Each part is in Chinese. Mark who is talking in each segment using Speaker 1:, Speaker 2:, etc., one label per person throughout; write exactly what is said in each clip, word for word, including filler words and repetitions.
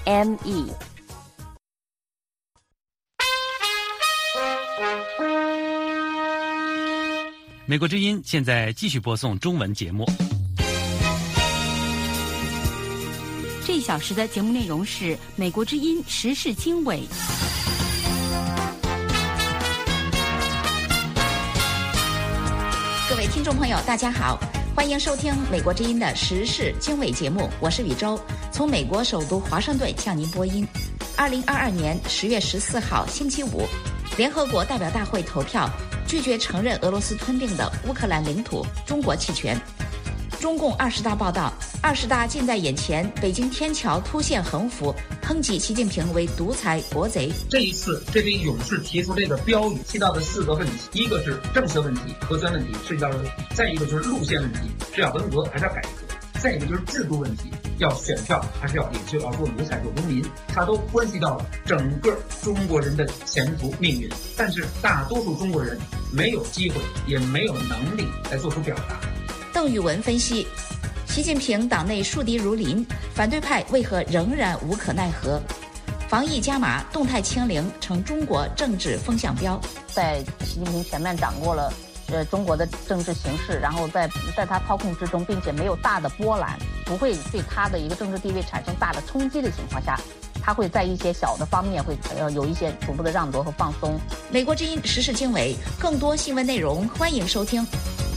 Speaker 1: M E。
Speaker 2: 美国之音现在继续播送中文节目。
Speaker 1: 这一小时的节目内容是美国之音时事经纬。
Speaker 3: 各位听众朋友大家好，欢迎收听美国之音的时事经纬节目，我是宇宙，从美国首都华盛顿向您播音。二零二二年十月十四号星期五，联合国代表大会投票拒绝承认俄罗斯吞并的乌克兰领土，中国弃权。中共二十大报道，二十大近在眼前，北京天桥突现横幅，抨击习近平为独裁国贼。
Speaker 4: 这一次这位勇士提出这个标语，提到的四个问题，一个是政策问题、核酸问题，涉及到了；再一个就是路线问题，是要文革还是要改革；再一个就是制度问题，要选票还是要领袖，要做奴才做农民，它都关系到了整个中国人的前途命运。但是大多数中国人没有机会，也没有能力来做出表达。
Speaker 3: 邓宇文分析，习近平党内树敌如林，反对派为何仍然无可奈何？防疫加码，动态清零成中国政治风向标。
Speaker 5: 在习近平全面掌握了呃中国的政治形势，然后在在他操控之中，并且没有大的波澜，不会对他的一个政治地位产生大的冲击的情况下，他会在一些小的方面会呃有一些逐步的让渡和放松。
Speaker 3: 美国之音时事经纬，更多新闻内容欢迎收听。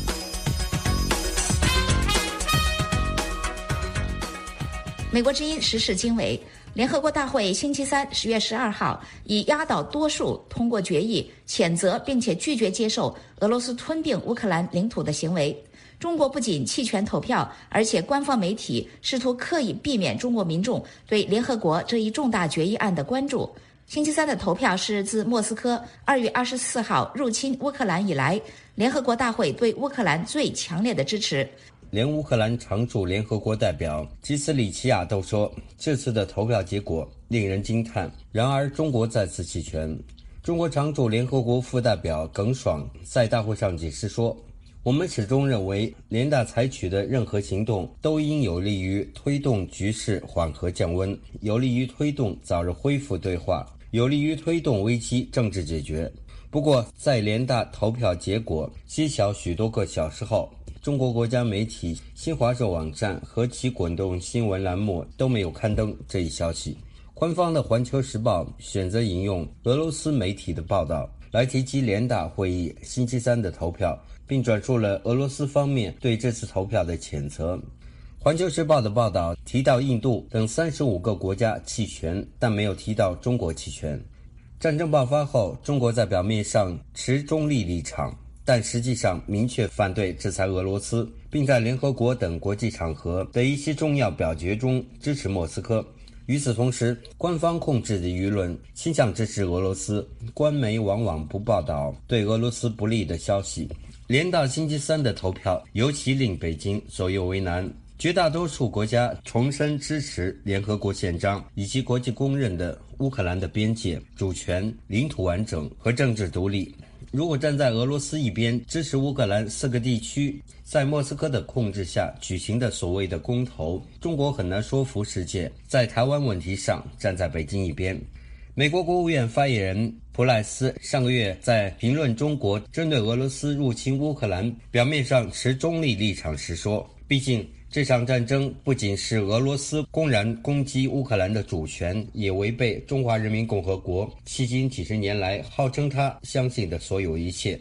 Speaker 3: 美国之音时事经纬，联合国大会星期三十月十二号以压倒多数通过决议，谴责并且拒绝接受俄罗斯吞并乌克兰领土的行为。中国不仅弃权投票，而且官方媒体试图刻意避免中国民众对联合国这一重大决议案的关注。星期三的投票是自莫斯科二月二十四号入侵乌克兰以来，联合国大会对乌克兰最强烈的支持。
Speaker 6: 连乌克兰常驻联合国代表基斯里奇亚都说，这次的投票结果令人惊叹。然而中国再次弃权。中国常驻联合国副代表耿爽在大会上解释说，我们始终认为联大采取的任何行动都应有利于推动局势缓和降温，有利于推动早日恢复对话，有利于推动危机政治解决。不过在联大投票结果揭晓许多个小时后，中国国家媒体新华社网站和其滚动新闻栏目都没有刊登这一消息。官方的《环球时报》选择引用俄罗斯媒体的报道来提及联大会议星期三的投票，并转述了俄罗斯方面对这次投票的谴责。《环球时报》的报道提到印度等三十五个国家弃权，但没有提到中国弃权。战争爆发后，中国在表面上持中立立场，但实际上明确反对制裁俄罗斯，并在联合国等国际场合的一些重要表决中支持莫斯科。与此同时，官方控制的舆论倾向支持俄罗斯，官媒往往不报道对俄罗斯不利的消息。联大星期三的投票尤其令北京左右为难。绝大多数国家重申支持联合国宪章以及国际公认的乌克兰的边界、主权、领土完整和政治独立。如果站在俄罗斯一边，支持乌克兰四个地区在莫斯科的控制下举行的所谓的公投，中国很难说服世界在台湾问题上站在北京一边。美国国务院发言人普莱斯上个月在评论中国针对俄罗斯入侵乌克兰表面上持中立立场时说，毕竟这场战争不仅是俄罗斯公然攻击乌克兰的主权，也违背中华人民共和国迄今几十年来号称他相信的所有一切。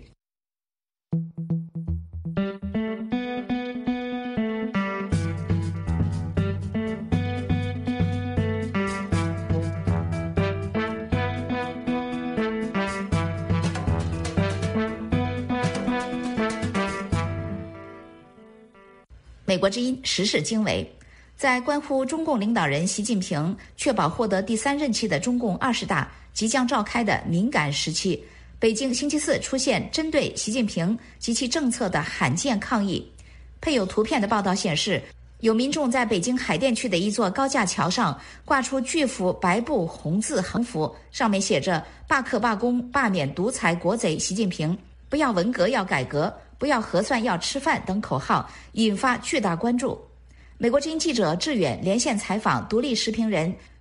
Speaker 3: 美国之音时事经纬，在关乎中共领导人习近平确保获得第三任期的中共二十大即将召开的敏感时期，北京星期四出现针对习近平及其政策的罕见抗议。配有图片的报道显示，有民众在北京海淀区的一座高架桥上挂出巨幅白布红字横幅，上面写着罢课罢工罢免独裁国贼习近平，不要文革要改革，不要核算要吃饭等口号，引发巨大关注。美国之音记者志远连线采访独立时评人、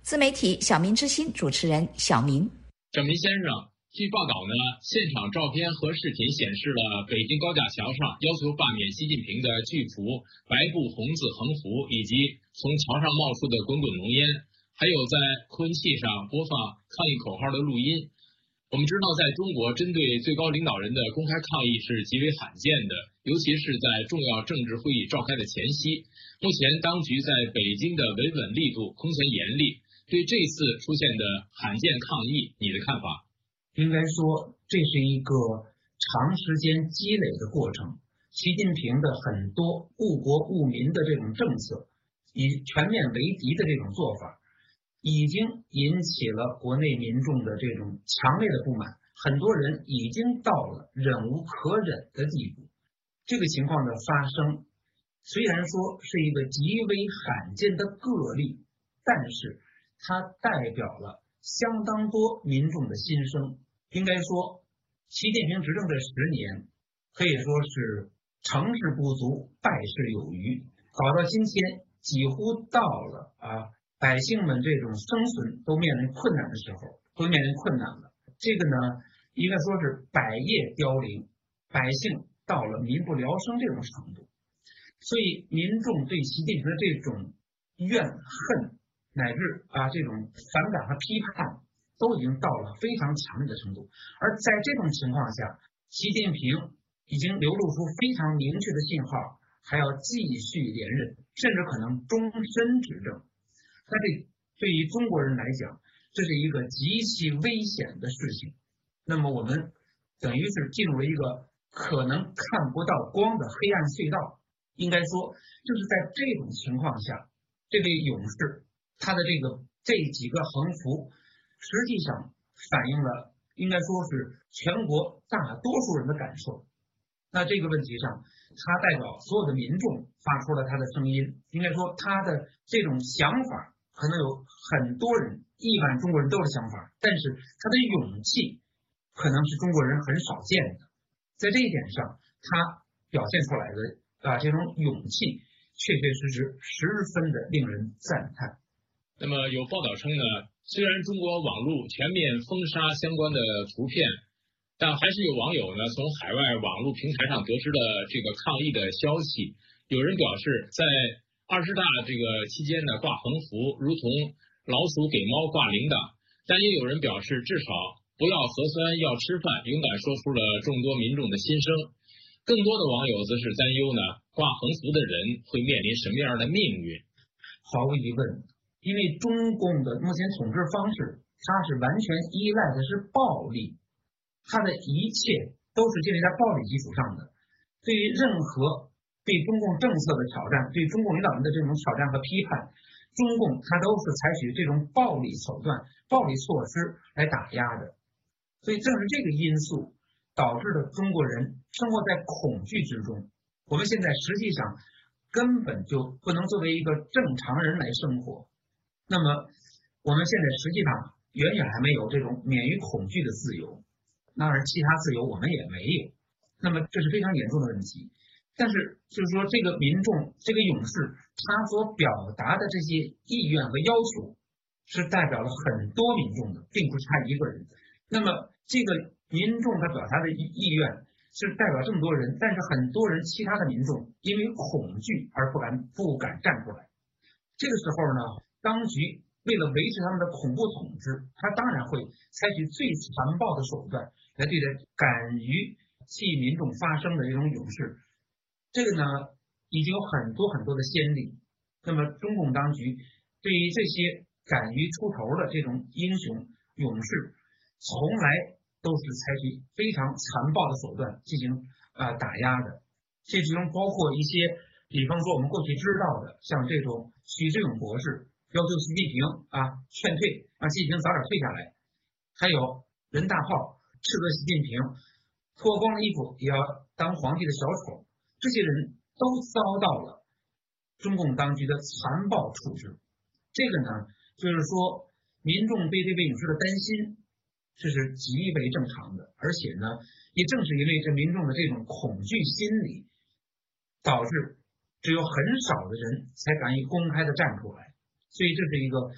Speaker 3: 自媒体小民之心主持人小民。
Speaker 7: 小民先生，据报道呢，现场照片和视频显示了北京高架桥上要求罢免习近平的巨幅白布红字横幅，以及从桥上冒出的滚滚浓烟，还有在扩音器上播放抗议口号的录音。我们知道，在中国针对最高领导人的公开抗议是极为罕见的，尤其是在重要政治会议召开的前夕。目前当局在北京的维稳力度空前严厉，对这次出现的罕见抗议，你的看法？
Speaker 4: 应该说，这是一个长时间积累的过程。习近平的很多误国误民的这种政策，以全面为敌的这种做法，已经引起了国内民众的这种强烈的不满，很多人已经到了忍无可忍的地步。这个情况的发生，虽然说是一个极为罕见的个例，但是它代表了相当多民众的心声。应该说，习近平执政这十年，可以说是成事不足，败事有余，搞到今天几乎到了啊。百姓们这种生存都面临困难的时候，都面临困难了。这个呢，应该说是百业凋零，百姓到了民不聊生这种程度。所以民众对习近平的这种怨恨乃至啊这种反感和批判，都已经到了非常强烈的程度。而在这种情况下，习近平已经流露出非常明确的信号，还要继续连任，甚至可能终身执政。但是对于中国人来讲，这是一个极其危险的事情。那么我们等于是进入了一个可能看不到光的黑暗隧道。应该说，就是在这种情况下，这位勇士他的这个这几个横幅，实际上反映了应该说是全国大多数人的感受。那这个问题上，他代表所有的民众发出了他的声音。应该说，他的这种想法可能有很多人，亿万中国人都有想法，但是他的勇气可能是中国人很少见的。在这一点上，他表现出来的啊这种勇气，确确实实十分的令人赞叹。
Speaker 7: 那么有报道称呢，虽然中国网络全面封杀相关的图片，但还是有网友呢从海外网络平台上得知了这个抗议的消息。有人表示，在二十大这个期间呢，挂横幅如同老鼠给猫挂铃铛，但也有人表示，至少不要核酸要吃饭，勇敢说出了众多民众的心声。更多的网友则是担忧呢，挂横幅的人会面临什么样的命运？
Speaker 4: 毫无疑问，因为中共的目前统治方式，它是完全依赖的是暴力，它的一切都是建立在暴力基础上的。对于任何对中共政策的挑战，对中共领导人的这种挑战和批判，中共它都是采取这种暴力手段、暴力措施来打压的。所以正是这个因素导致了中国人生活在恐惧之中。我们现在实际上根本就不能作为一个正常人来生活。那么我们现在实际上远远还没有这种免于恐惧的自由，当然其他自由我们也没有。那么这是非常严重的问题。但是就是说，这个民众，这个勇士，他所表达的这些意愿和要求，是代表了很多民众的，并不是他一个人。那么这个民众他表达的意愿是代表这么多人，但是很多人其他的民众因为恐惧而不敢不敢站出来。这个时候呢，当局为了维持他们的恐怖统治，他当然会采取最残暴的手段来对待敢于替民众发声的这种勇士。这个呢，已经有很多很多的先例。那么中共当局对于这些敢于出头的这种英雄勇士，从来都是采取非常残暴的手段进行啊、呃、打压的。这其中包括一些，比方说我们过去知道的，像这种许志永博士要求习近平啊劝退，让习近平早点退下来，还有人大炮斥责习近平脱光了衣服也要当皇帝的小丑。这些人都遭到了中共当局的残暴处置。这个呢，就是说民众对这位勇士的担心，这是极为正常的。而且呢，也正是因为这民众的这种恐惧心理，导致只有很少的人才敢于公开的站出来。所以这是一个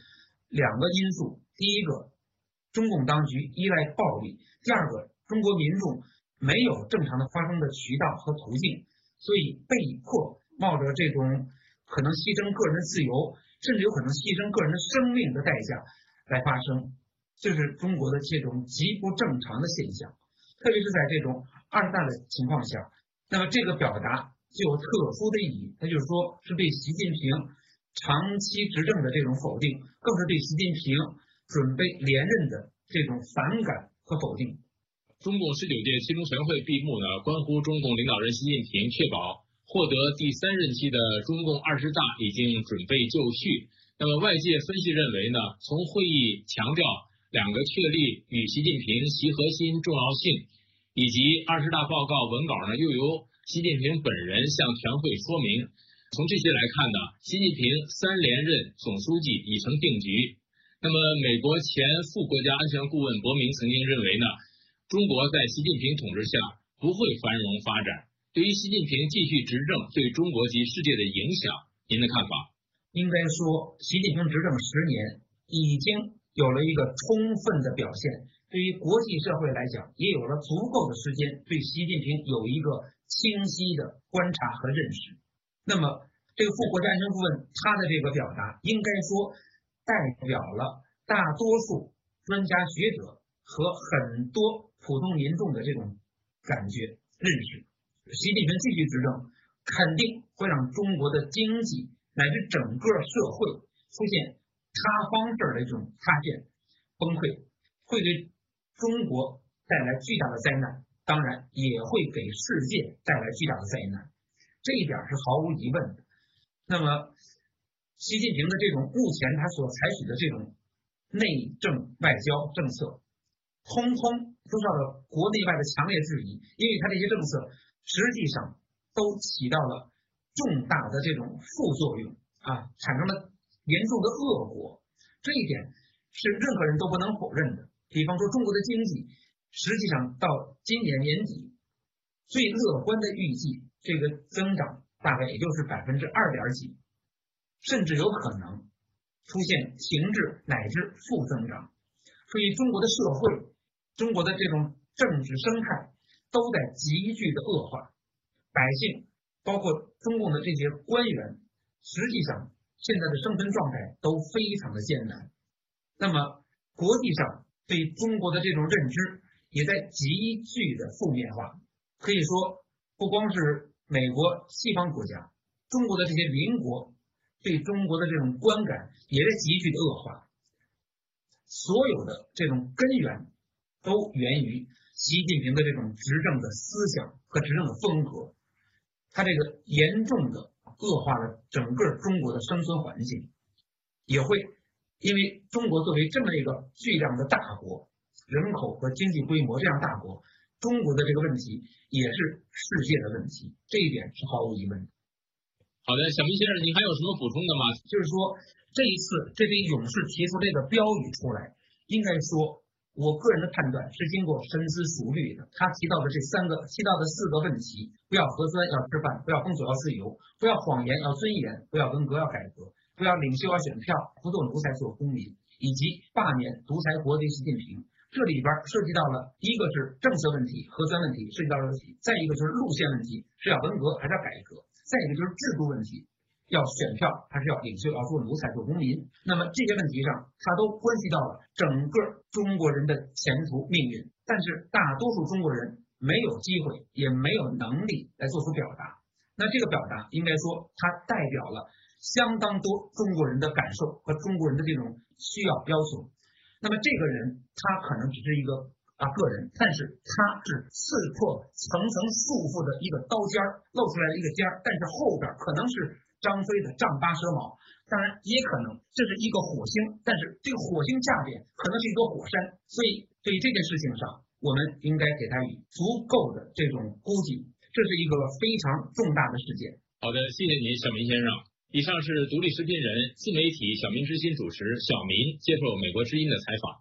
Speaker 4: 两个因素，第一个，中共当局依赖暴力；第二个，中国民众没有正常的发声的渠道和途径，所以被迫冒着这种可能牺牲个人的自由，甚至有可能牺牲个人的生命的代价来发声，这是中国的这种极不正常的现象。特别是在这种二十大的情况下，那么这个表达就有特殊的意义，它就是说是对习近平长期执政的这种否定，更是对习近平准备连任的这种反感和否定。
Speaker 7: 中共十九届七中全会闭幕呢，关乎中共领导人习近平确保获得第三任期的中共二十大已经准备就绪。那么外界分析认为呢，从会议强调两个确立与习近平习核心重要性，以及二十大报告文稿呢又由习近平本人向全会说明。从这些来看呢，习近平三连任总书记已成定局。那么美国前副国家安全顾问伯明曾经认为呢，中国在习近平统治下不会繁荣发展。对于习近平继续执政对中国及世界的影响，您的看法？
Speaker 4: 应该说，习近平执政十年已经有了一个充分的表现，对于国际社会来讲，也有了足够的时间对习近平有一个清晰的观察和认识。那么，这个副国家安全顾问他的这个表达，应该说代表了大多数专家学者和很多普通民众的这种感觉认识。习近平继续执政，肯定会让中国的经济乃至整个社会出现塌方式的这种塌陷、崩溃，会对中国带来巨大的灾难，当然也会给世界带来巨大的灾难，这一点是毫无疑问的。那么，习近平的这种目前他所采取的这种内政外交政策，通通受到了国内外的强烈质疑，因为他这些政策实际上都起到了重大的这种副作用啊，产生了严重的恶果，这一点是任何人都不能否认的。比方说，中国的经济实际上到今年年底最乐观的预计，这个增长大概也就是百分之二点几，甚至有可能出现停滞乃至负增长。所以，中国的社会、中国的这种政治生态都在急剧的恶化，百姓包括中共的这些官员，实际上现在的生存状态都非常的艰难。那么国际上对中国的这种认知也在急剧的负面化，可以说不光是美国西方国家，中国的这些邻国对中国的这种观感也在急剧的恶化。所有的这种根源都源于习近平的这种执政的思想和执政的风格，他这个严重的恶化了整个中国的生存环境，也会因为中国作为这么一个巨量的大国，人口和经济规模这样大国，中国的这个问题也是世界的问题，这一点是毫无疑问的。
Speaker 7: 好的，小明先生，您还有什么补充的吗？
Speaker 4: 就是说，这一次这位勇士提出这个标语出来，应该说我个人的判断是经过深思熟虑的。他提到的这三个提到的四个问题，不要核酸要吃饭，不要封锁要自由，不要谎言要尊严，不要文革要改革，不要领袖要选票，不做奴才做公民，以及罢免独裁国贼习近平。这里边涉及到了一个是政策问题、核酸问题，涉及到了问题，再一个就是路线问题，是要文革还是要改革，再一个就是制度问题，要选票还是要领袖，要做奴才做公民。那么这些问题上，它都关系到了整个中国人的前途命运，但是大多数中国人没有机会也没有能力来做出表达。那这个表达应该说它代表了相当多中国人的感受和中国人的这种需要要求。那么这个人他可能只是一个啊个人，但是他是刺破层层束缚的一个刀尖儿，露出来的一个尖儿，但是后边可能是张飞的丈八蛇矛，当然也可能这是一个火星，但是这个火星下边可能是一座火山，所以对于这件事情上，我们应该给他以足够的这种估计，这是一个非常重大的事件。
Speaker 7: 好的，谢谢您，小明先生。以上是独立视频人、自媒体小民之心主持小民接受美国之音的采访。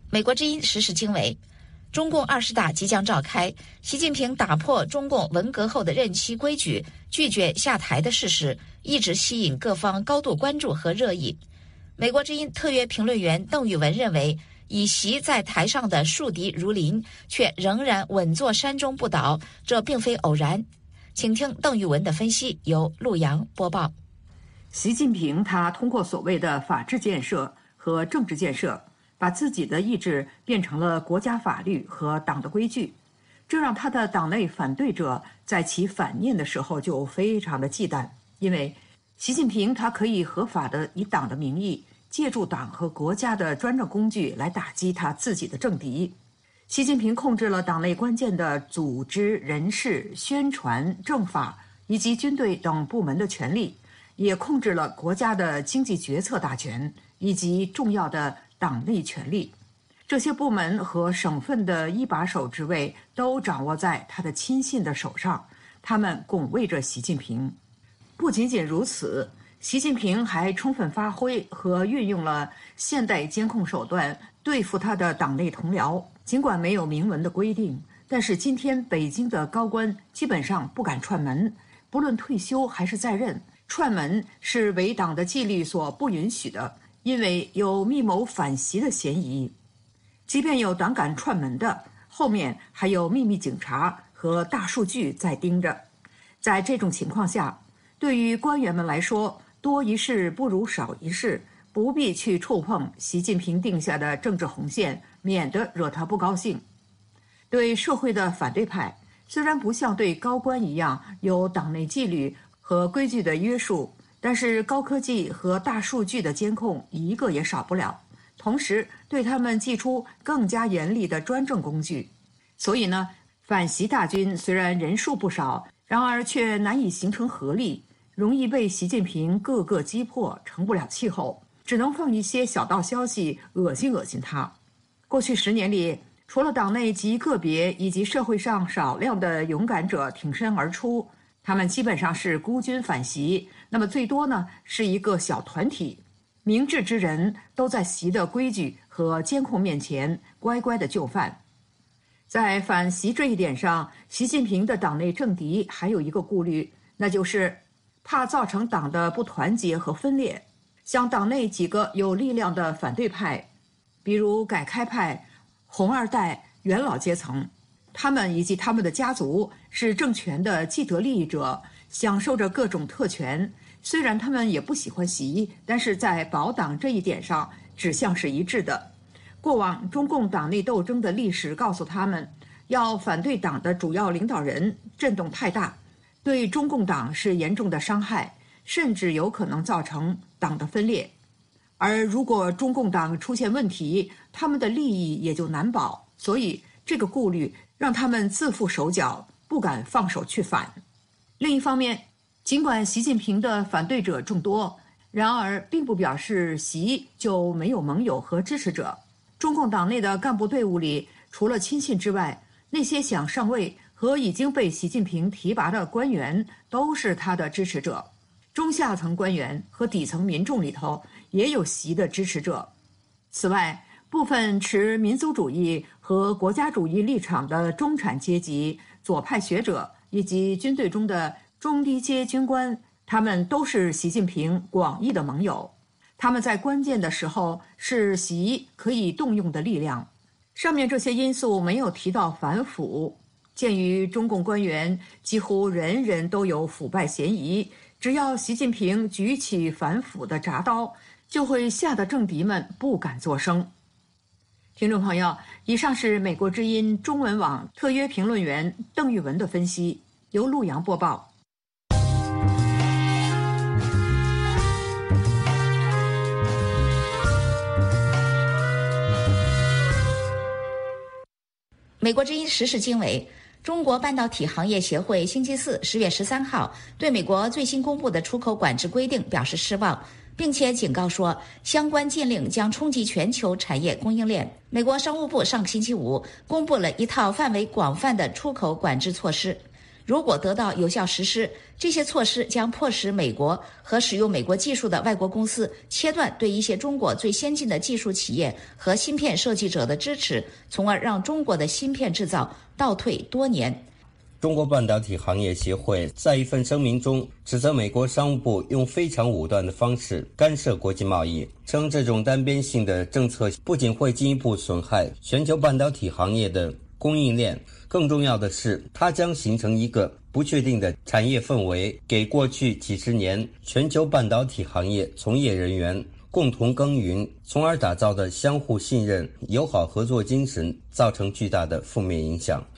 Speaker 3: 美国之音时事经纬，中共二十大即将召开，习近平打破中共文革后的任期规矩，拒绝下台的事实，一直吸引各方高度关注和热议。美国之音特约评论员邓玉文认为，以习在台上的树敌如林，却仍然稳坐山中不倒，这并非偶然。请听邓玉文的分析，由陆洋播报。
Speaker 8: 习近平他通过所谓的法治建设和政治建设，把自己的意志变成了国家法律和党的规矩，这让他的党内反对者在其反念的时候就非常的忌惮，因为习近平他可以合法的以党的名义，借助党和国家的专政工具来打击他自己的政敌。习近平控制了党内关键的组织、人事、宣传、政法以及军队等部门的权力，也控制了国家的经济决策大权以及重要的党内权力。这些部门和省份的一把手职位都掌握在他的亲信的手上，他们拱卫着习近平。不仅仅如此，习近平还充分发挥和运用了现代监控手段对付他的党内同僚。尽管没有明文的规定，但是今天北京的高官基本上不敢串门，不论退休还是在任，串门是为党的纪律所不允许的，因为有密谋反习的嫌疑。即便有胆敢串门的，后面还有秘密警察和大数据在盯着。在这种情况下，对于官员们来说，多一事不如少一事，不必去触碰习近平定下的政治红线，免得惹他不高兴。对社会的反对派，虽然不像对高官一样有党内纪律和规矩的约束，但是高科技和大数据的监控一个也少不了，同时对他们祭出更加严厉的专政工具。所以呢，反习大军虽然人数不少，然而却难以形成合力，容易被习近平各个击破，成不了气候，只能放一些小道消息恶心恶心他。过去十年里，除了党内极个别以及社会上少量的勇敢者挺身而出，他们基本上是孤军反习，那么最多呢是一个小团体，明智之人都在习的规矩和监控面前乖乖的就范。在反习这一点上，习近平的党内政敌还有一个顾虑，那就是怕造成党的不团结和分裂。像党内几个有力量的反对派，比如改开派、红二代、元老阶层，他们以及他们的家族是政权的既得利益者，享受着各种特权。虽然他们也不喜欢习，但是在保党这一点上指向是一致的。过往中共党内斗争的历史告诉他们，要反对党的主要领导人震动太大，对中共党是严重的伤害，甚至有可能造成党的分裂。而如果中共党出现问题，他们的利益也就难保，所以这个顾虑让他们自负手脚，不敢放手去反。另一方面，尽管习近平的反对者众多，然而并不表示习就没有盟友和支持者。中共党内的干部队伍里，除了亲信之外，那些想上位和已经被习近平提拔的官员都是他的支持者。中下层官员和底层民众里头也有习的支持者。此外，部分持民族主义和国家主义立场的中产阶级、左派学者以及军队中的中低阶军官，他们都是习近平广义的盟友。他们在关键的时候是习可以动用的力量。上面这些因素没有提到反腐，鉴于中共官员几乎人人都有腐败嫌疑，只要习近平举起反腐的铡刀，就会吓得政敌们不敢作声。听众朋友，以上是美国之音中文网特约评论员邓玉文的分析，由陆洋播报。
Speaker 3: 美国之音时事经纬，中国半导体行业协会星期四十月十三号对美国最新公布的出口管制规定表示失望，并且警告说相关禁令将冲击全球产业供应链。美国商务部上个星期五公布了一套范围广泛的出口管制措施。 如果得到有效实施，这些措施将迫使美国和使用美国技术的外国公司切断对一些中国最先进的技术企业和芯片设计者的支持，从而让中国的芯片制造倒退多年。
Speaker 6: 中国半导体行业协会在一份声明中指责美国商务部用非常武断的方式干涉国际贸易，称这种单边性的政策不仅会进一步损害全球半导体行业的供应链，更重要的是它将形成一个不确定的产业氛围，给过去几十年全球半导体行业从业人员共同耕耘从而打造的相互信任、友好合作精神造成巨大的负面影响。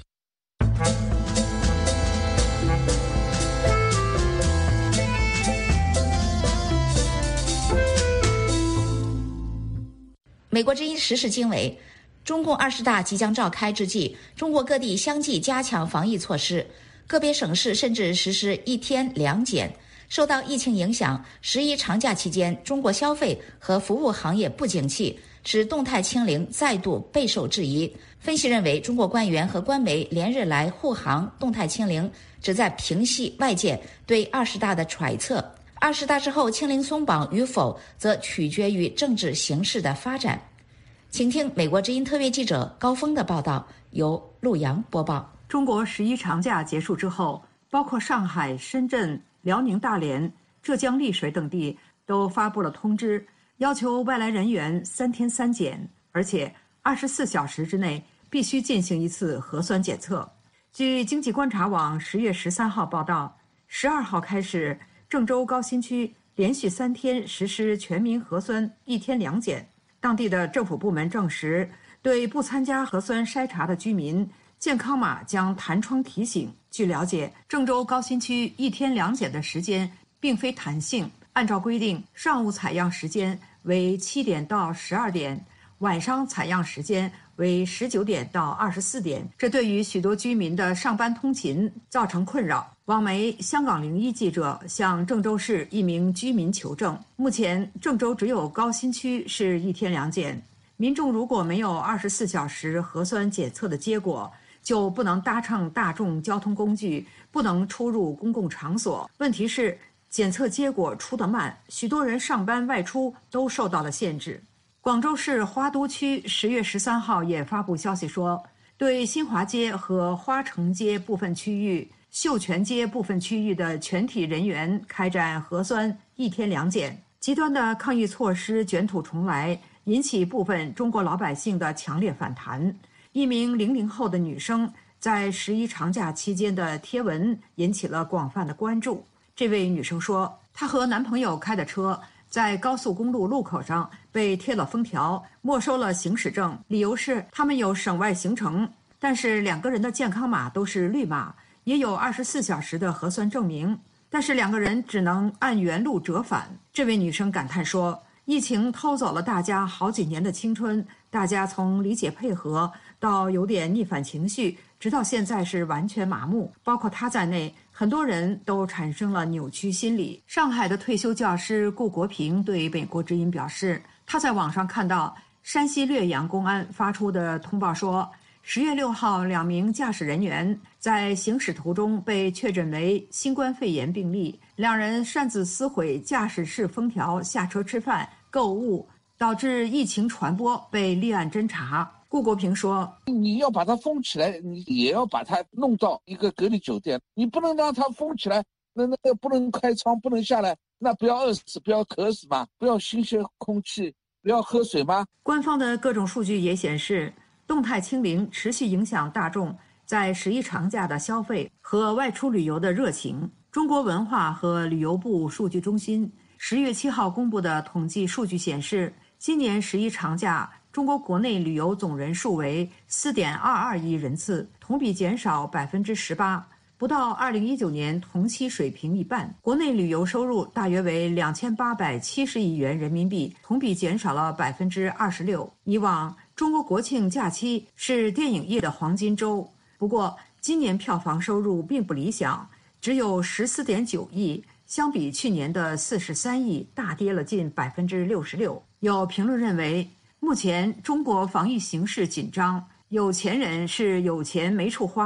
Speaker 3: 美国之音时事经纬，中共二十大即将召开之际，中国各地相继加强防疫措施，个别省市甚至实施一天两检。受到疫情影响，十一长假期间，中国消费和服务行业不景气，使动态清零再度备受质疑。分析认为，中国官员和官媒连日来护航动态清零，旨在平息外界对二十大的揣测。二十大之后清零松绑与否，则取决于政治形势的发展。请听美国之音特约记者高峰的报道，由陆阳播报。
Speaker 8: 中国十一长假结束之后，包括上海、深圳、辽宁大连、浙江丽水等地都发布了通知，要求外来人员三天三检，而且二十四小时之内必须进行一次核酸检测。据经济观察网十月十三号报道，十二号开始，郑州高新区连续三天实施全民核酸一天两检。当地的政府部门证实，对不参加核酸筛查的居民，健康码将弹窗提醒。据了解，郑州高新区一天两检的时间并非弹性，按照规定，上午采样时间为七点到十二点，晚上采样时间为十九点到二十四点。这对于许多居民的上班通勤造成困扰。网媒香港零一记者向郑州市一名居民求证，目前郑州只有高新区是一天两检，民众如果没有二十四小时核酸检测的结果，就不能搭乘大众交通工具，不能出入公共场所。问题是检测结果出得慢，许多人上班外出都受到了限制。广州市花都区十月十三号也发布消息说，对新华街和花城街部分区域、秀泉街部分区域的全体人员开展核酸一天两检。极端的抗议措施卷土重来，引起部分中国老百姓的强烈反弹。一名零零后的女生在十一长假期间的贴文引起了广泛的关注。这位女生说，她和男朋友开的车在高速公路路口上被贴了封条，没收了行驶证，理由是他们有省外行程，但是两个人的健康码都是绿码，也有二十四小时的核酸证明，但是两个人只能按原路折返。这位女生感叹说，疫情偷走了大家好几年的青春，大家从理解配合到有点逆反情绪，直到现在是完全麻木，包括她在内，很多人都产生了扭曲心理。上海的退休教师顾国平对美国之音表示，他在网上看到山西略阳公安发出的通报说，十月六号两名驾驶人员在行驶途中被确诊为新冠肺炎病例，两人擅自撕毁驾驶室封条下车吃饭购物，导致疫情传播，被立案侦查。顾国平说，
Speaker 9: 你要把它封起来，你也要把它弄到一个隔离酒店，你不能让它封起来，那那个不能开窗，不能下来，那不要饿死，不要渴死吗？不要新鲜空气，不要喝水吗？
Speaker 8: 官方的各种数据也显示，动态清零持续影响大众在十一长假的消费和外出旅游的热情。中国文化和旅游部数据中心十月七号公布的统计数据显示，今年十一长假中国国内旅游总人数为 四点二二亿人次，同比减少 百分之十八， 不到二零一九年同期水平一半。国内旅游收入大约为两千八百七十亿元人民币，同比减少了 百分之二十六。以往中国国庆假期是电影业的黄金周，不过今年票房收入并不理想，只有 十四点九亿，相比去年的四十三亿，大跌了近 百分之六十六。 有评论认为，目前中国防疫形势紧张，有钱人是有钱没处花，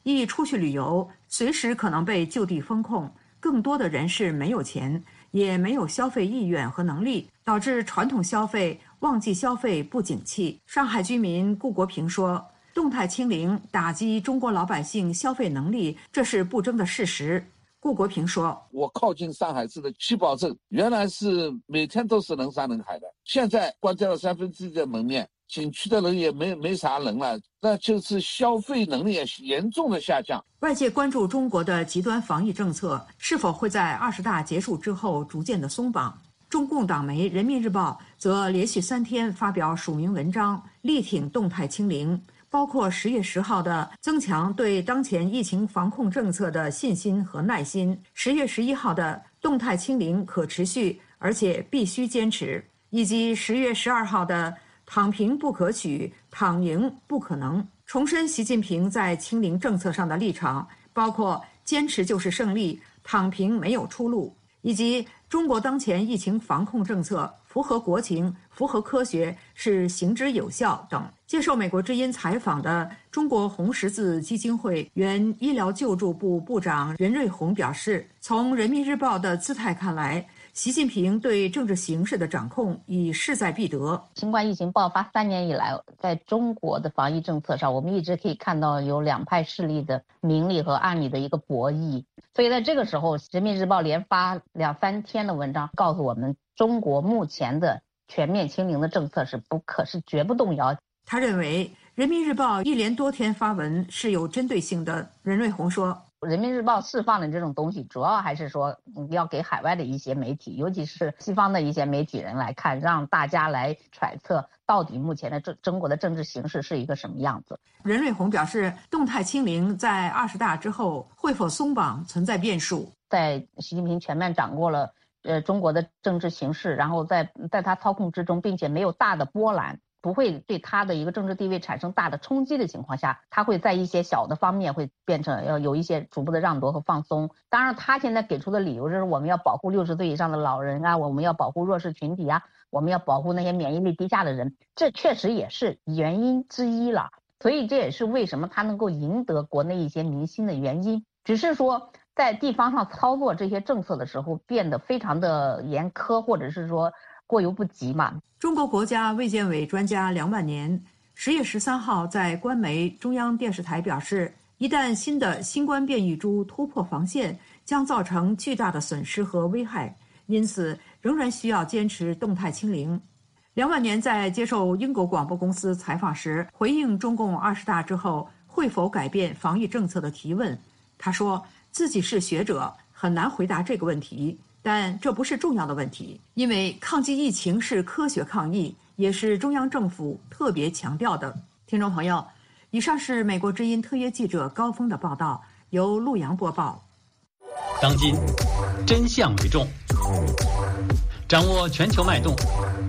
Speaker 8: 一出去旅游，随时可能被就地封控。更多的人是没有钱，也没有消费意愿和能力，导致传统消费、旺季消费不景气。上海居民顾国平说，动态清零打击中国老百姓消费能力，这是不争的事实。顾国平说，
Speaker 9: 我靠近上海市的七宝镇，原来是每天都是人山人海的，现在关掉了三分之一的门面，景区的人也没没啥人了，那就是消费能力也严重的下降。
Speaker 8: 外界关注中国的极端防疫政策是否会在二十大结束之后逐渐的松绑。中共党媒《人民日报》则连续三天发表署名文章，力挺动态清零，包括十月十号的增强对当前疫情防控政策的信心和耐心，十月十一号的动态清零可持续而且必须坚持，以及十月十二号的躺平不可取，躺赢不可能。重申习近平在清零政策上的立场，包括坚持就是胜利，躺平没有出路，以及中国当前疫情防控政策符合国情、符合科学，是行之有效等。接受美国之音采访的中国红十字基金会原医疗救助部部长任瑞红表示，从人民日报的姿态看来，习近平对政治形势的掌控已势在必得。
Speaker 5: 新冠疫情爆发三年以来，在中国的防疫政策上，我们一直可以看到有两派势力的明里和暗里的一个博弈。所以在这个时候，人民日报连发两三天的文章，告诉我们中国目前的全面清零的政策是不可是绝不动摇。
Speaker 8: 他认为人民日报一连多天发文是有针对性的。任瑞红说，
Speaker 5: 人民日报释放的这种东西，主要还是说要给海外的一些媒体，尤其是西方的一些媒体人来看，让大家来揣测到底目前的中中国的政治形势是一个什么样子。
Speaker 8: 任瑞红表示，动态清零在二十大之后会否松绑存在变数。
Speaker 5: 在习近平全面掌握了呃中国的政治形势，然后在在他操控之中，并且没有大的波澜，不会对他的一个政治地位产生大的冲击的情况下，他会在一些小的方面会变成要有一些逐步的让渡和放松。当然他现在给出的理由就是我们要保护六十岁以上的老人啊，我们要保护弱势群体啊，我们要保护那些免疫力低下的人，这确实也是原因之一了。所以这也是为什么他能够赢得国内一些民心的原因，只是说在地方上操作这些政策的时候变得非常的严苛，或者是说过犹不及嘛。
Speaker 8: 中国国家卫健委专家梁万年十月十三号在官媒中央电视台表示，一旦新的新冠变异株突破防线，将造成巨大的损失和危害，因此仍然需要坚持动态清零。梁万年在接受英国广播公司采访时，回应中共二十大之后会否改变防疫政策的提问，他说自己是学者，很难回答这个问题，但这不是重要的问题，因为抗击疫情是科学抗疫，也是中央政府特别强调的。听众朋友，以上是美国之音特约记者高峰的报道，由陆阳播报。
Speaker 2: 当今真相为重，掌握全球脉动，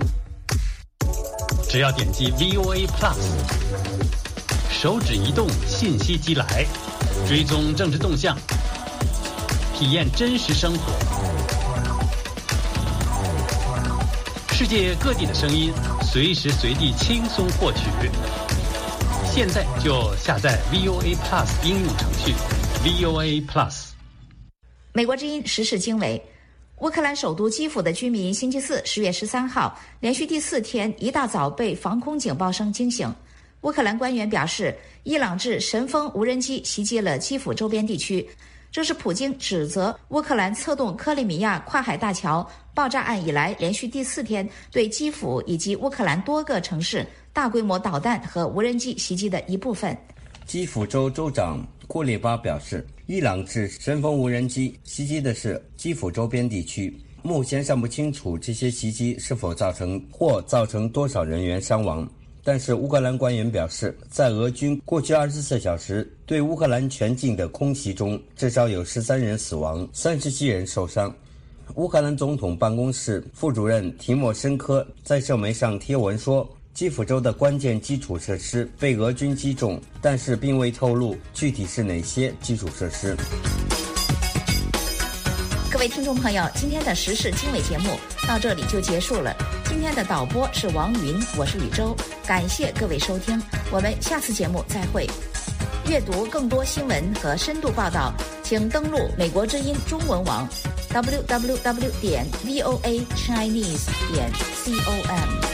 Speaker 2: 只要点击 V O A Plus， 手指移动，信息即来，追踪政治动向，体验真实生活。世界各地的声音，随时随地轻松获取。现在就下载 V O A Plus 应用程序 V O A Plus。
Speaker 3: 美国之音时事经纬，乌克兰首都基辅的居民星期四十月十三号连续第四天一大早被防空警报声惊醒。乌克兰官员表示，伊朗制神风无人机袭击了基辅周边地区，这是普京指责乌克兰策动克里米亚跨海大桥爆炸案以来连续第四天对基辅以及乌克兰多个城市大规模导弹和无人机袭击的一部分。
Speaker 6: 基辅州州长库列巴表示，伊朗制神风无人机袭击的是基辅周边地区，目前尚不清楚这些袭击是否造成或造成多少人员伤亡。但是乌克兰官员表示，在俄军过去二十四小时对乌克兰全境的空袭中，至少有十三人死亡，三十七人受伤。乌克兰总统办公室副主任提莫申科在社媒上贴文说，基辅州的关键基础设施被俄军击中，但是并未透露具体是哪些基础设施。
Speaker 3: 各位听众朋友，今天的时事经纬节目到这里就结束了。今天的导播是王云，我是宇宙，感谢各位收听，我们下次节目再会。 阅读更多新闻和深度报道，请登录美国之音中文网 double u double u double u 点 v o a chinese 点 com。